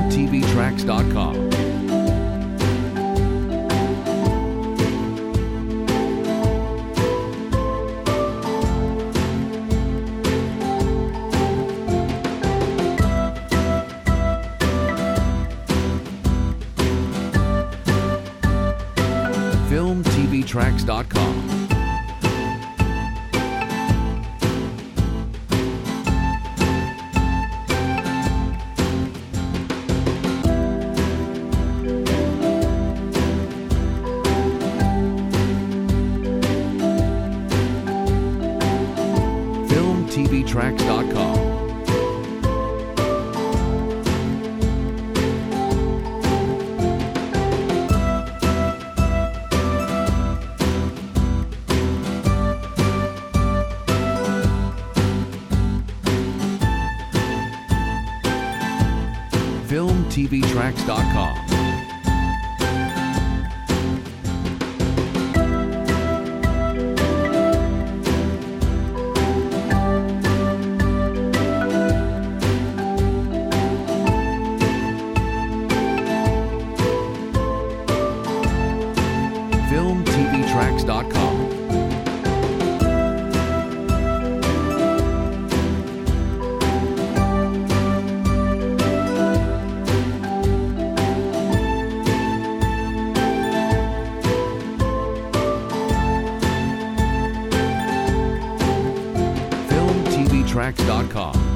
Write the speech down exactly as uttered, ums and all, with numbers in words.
film t v tracks dot com. film t v tracks dot com. film t v tracks dot com. film t v tracks dot com. film t v tracks dot com. film t v tracks dot com.